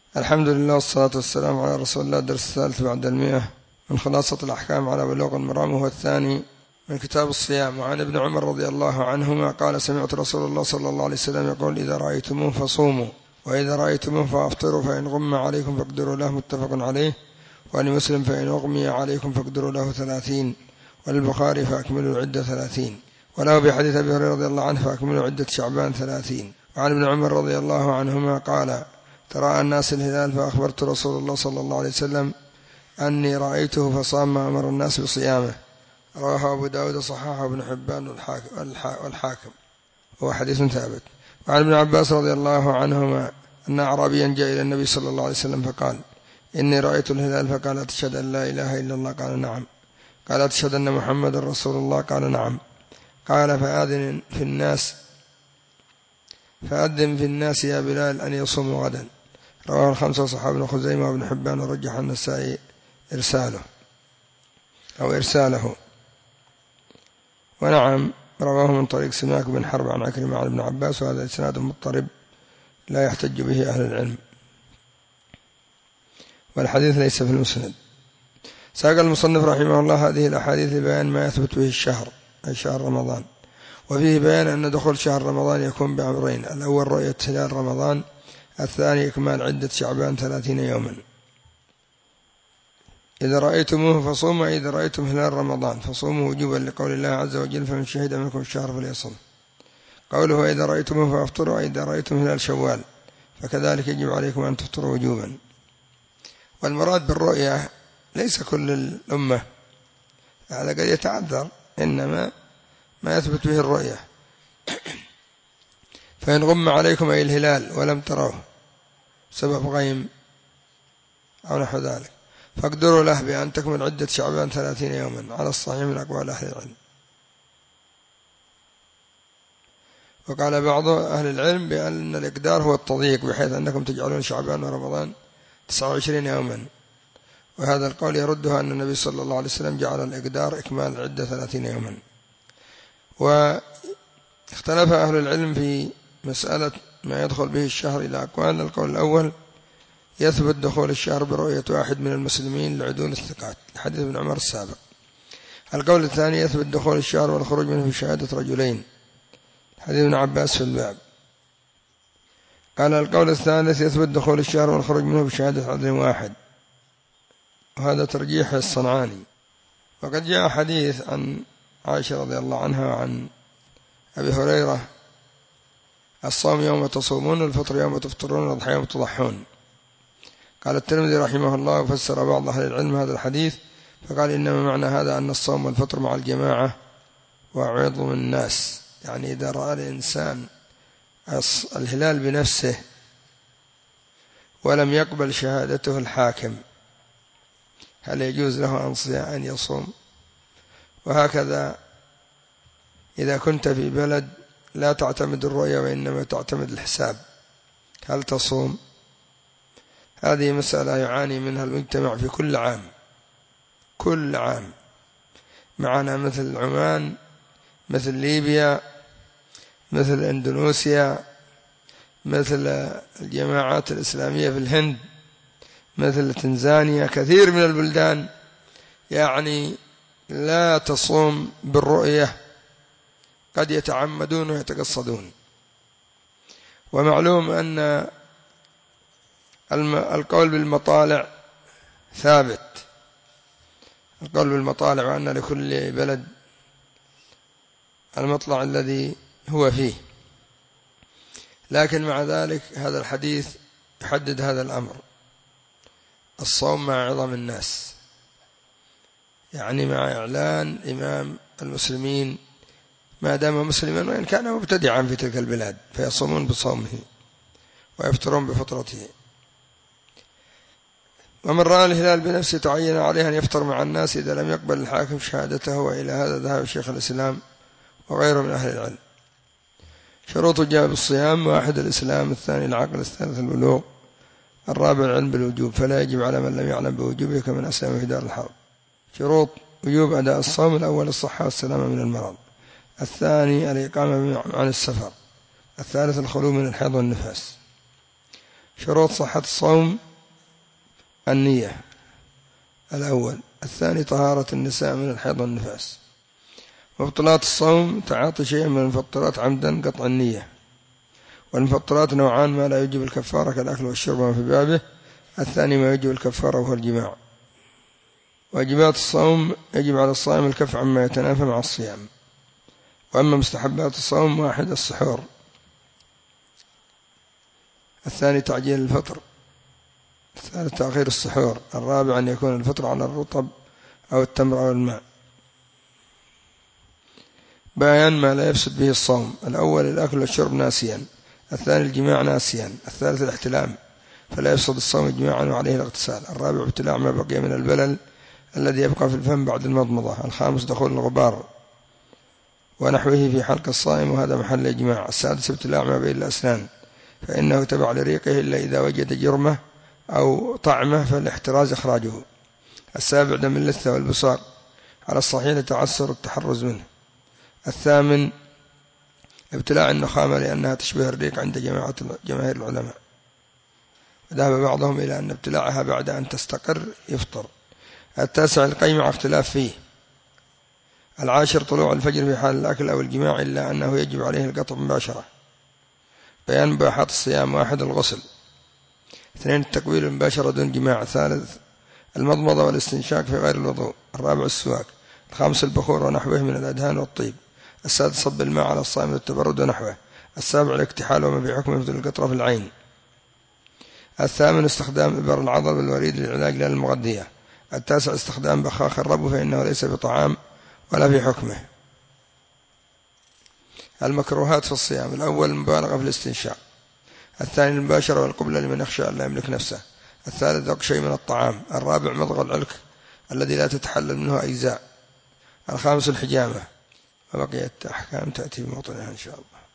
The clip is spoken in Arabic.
الحمد لله والصلاة والسلام على رسول الله. درس الثالث بعد 100 من خلاصة الأحكام على بلوغ المرام، وهو الثاني من كتاب الصيام. وعن ابن عمر رضي الله عنهما قال: سمعت رسول الله صلى الله عليه وسلم يقول: إذا رأيتموه فصوموا، وإذا رأيتموه فأفطروا، فإن غم عليكم فاقدروا له. متفق عليه. ولمسلم: فإن أغمي عليكم فاقدروا له 30. وللبخاري: فأكملوا العدة 30. وله بحديث أبي هريرة رضي الله عنه: فأكملوا عدة شعبان 30. وعن ابن عمر رضي الله عنهما قال: تراءى الناس الهلال فأخبرت رسول الله صلى الله عليه وسلم أني رأيته فصام ما أمر الناس بصيامه. رواه أبو داود صححه ابن حبان والحاكم، وهو حديث ثابت. وعن ابن عباس رضي الله عنهما أن أعرابيا جاء إلى النبي صلى الله عليه وسلم فقال: إني رأيت الهلال. فقال: أتشهد أن لا إله إلا الله؟ قال: نعم. قال: أتشهد أن محمد رسول الله؟ قال: نعم. قال: فأذن في الناس يا بلال أن يصوموا غدا. رواه الخمسة وصححه ابن خزيمة وابن حبان، ورجح النسائي إرساله. ونعم، رواه من طريق سماك بن حرب عن عكرمة عن ابن عباس، وهذا إسناد مضطرب لا يحتج به أهل العلم، والحديث ليس في المسند. ساق المصنف رحمه الله هذه الأحاديث لبيان ما يثبت به الشهر، أي شهر رمضان، وفيه بيان أن دخول شهر رمضان يكون بأمرين: الأول رؤية هلال رمضان، الثاني إكمال عدة شعبان 30 يوما. إذا رأيتموه فصوموا، إذا رأيتم هلال رمضان فصوموا وجوبا، لقول الله عز وجل: فمن شهد منكم الشهر فليصم. قوله: إذا رأيتموه فأفطروا، إذا رأيتم هلال شوال، فكذلك يجب عليكم أن تفطروا وجوبا. والمراد بالرؤية ليس كل الأمة، هذا قد يتعذر، إنما ما يثبت به الرؤية. فإن غم عليكم أي الهلال ولم تروه سبب غيم أو نحو ذلك، فاقدروا له بأن تكمل عدة شعبان 30 يوما، على الصحيح من أقوال أهل العلم. وقال بعض أهل العلم بأن الإقدار هو التضييق، بحيث أنكم تجعلون شعبان ورمضان 29 يوما، وهذا القول يردها أن النبي صلى الله عليه وسلم جعل الإقدار إكمال العدة 30 يوما. واختلف أهل العلم في مسألة ما يدخل به الشهر إلى أقوال. القول الأول: يثبت دخول الشهر برؤية واحد من المسلمين لعدول الثقات، حديث ابن عمر السابق. القول الثاني: يثبت دخول الشهر والخروج منه بشهادة رجلين، حديث ابن عباس في الباب. قال القول الثالث: يثبت دخول الشهر والخروج منه بشهادة عدل واحد، وهذا ترجيح الصنعاني. وقد جاء حديث عن عائشة رضي الله عنها وعن أبي هريرة: الصوم يوم تصومون، والفطر يوم تفطرون، والأضحى يوم تضحون. قال الترمذي رحمه الله: فسر بعض أهل العلم هذا الحديث فقال: إنما معنى هذا أن الصوم والفطر مع الجماعة وعظم الناس، يعني إذا رأى الإنسان الهلال بنفسه ولم يقبل شهادته الحاكم، هل يجوز له أن يصوم؟ وهكذا إذا كنت في بلد لا تعتمد الرؤية وإنما تعتمد الحساب، هل تصوم؟ هذه مسألة يعاني منها المجتمع في كل عام معنا، مثل عمان، مثل ليبيا، مثل إندونيسيا، مثل الجماعات الإسلامية في الهند، مثل تنزانيا. كثير من البلدان يعني لا تصوم بالرؤية، قد يتعمدون ويتقصدون. ومعلوم أن القول بالمطالع ثابت، القول بالمطالع، وأن لكل بلد المطلع الذي هو فيه. لكن مع ذلك هذا الحديث يحدد هذا الأمر: الصوم مع عظم الناس، يعني مع إعلان إمام المسلمين ما دام مسلما، وإن كان مبتدعا في تلك البلاد، فيصومون بصومه ويفطرون بفطرته. ومن رأى الهلال بنفسه تعين عليه أن يفطر مع الناس إذا لم يقبل الحاكم شهادته، وإلى هذا ذهب شيخ الإسلام وغيره من أهل العلم. شروط جاب الصيام: واحد الإسلام، الثاني العقل، الثالث البلوغ، الرابع العلم بالوجوب، فلا يجب على من لم يعلم بوجوبه كمن أسلم في دار الحرب. شروط وجوب أداء الصوم: الأول الصحة والسلامة من المرض، الثاني الإقامة عن السفر، الثالث الخلو من الحيض والنفاس. شروط صحة الصوم: النية الأول. الثاني طهارة النساء من الحيض والنفاس. مبطلات الصوم: تعاطي شيء من المفطرات عمدا، قطع النية. والمفطرات نوعان: ما لا يجب الكفارة كالأكل والشرب وما في بابه، الثاني ما يجب الكفارة وهو الجماع. واجبات الصوم: يجب على الصائم الكف عما يتنافى مع الصيام. وأما مستحبات الصوم: 1 السحور، الثاني تعجيل الفطر، الثالث تأخير السحور، الرابع أن يكون الفطر على الرطب أو التمر أو الماء. بيان ما لا يفسد به الصوم: الأول الأكل والشرب ناسيا، الثاني الجماع ناسيا، الثالث الاحتلام فلا يفسد الصوم إجماعا وعليه الاغتسال، الرابع ابتلاع ما بقي من البلل الذي يبقى في الفم بعد المضمضة، الخامس دخول الغبار ونحوه في حلق الصائم وهذا محل إجماع، السادس ابتلاع ما بين الأسنان فإنه تبع لريقه إلا إذا وجد جرمه أو طعمه فالاحتراز إخراجه، السابع دم اللثة والبصاق على الصحيح لتعسر التحرز منه، الثامن ابتلاع النخامة لأنها تشبه الريق عند جماهير العلماء، ذهب بعضهم إلى أن ابتلاعها بعد أن تستقر يفطر، التاسع القيء مع اختلاف فيه، العاشر طلوع الفجر في حال الأكل أو الجماع إلا أنه يجب عليه القطع مباشرة. بيان مباحات الصيام: 1 الغسل، 2 التقبيل المباشرة دون جماع، الثالث المضمضة والاستنشاق في غير الوضوء، الرابع السواك، الخامس البخور ونحوه من الأدهان والطيب، السادس صب الماء على الصائم للتبرد ونحوه، السابع الاكتحال وما في حكمه مثل القطرة في العين، الثامن استخدام إبر العضل والوريد للعلاج لا المغذية، التاسع استخدام بخاخ الربو فإنه ليس بطعام ولا في حكمه. المكروهات في الصيام: الأول المبالغة في الاستنشاق، الثاني المباشرة والقبلة لمن يخشى أن لا يملك نفسه، الثالث ذوق شيء من الطعام، الرابع مضغ العلك الذي لا تتحلل منه أجزاء، الخامس الحجامة، وبقيت أحكام تأتي بموطنها إن شاء الله.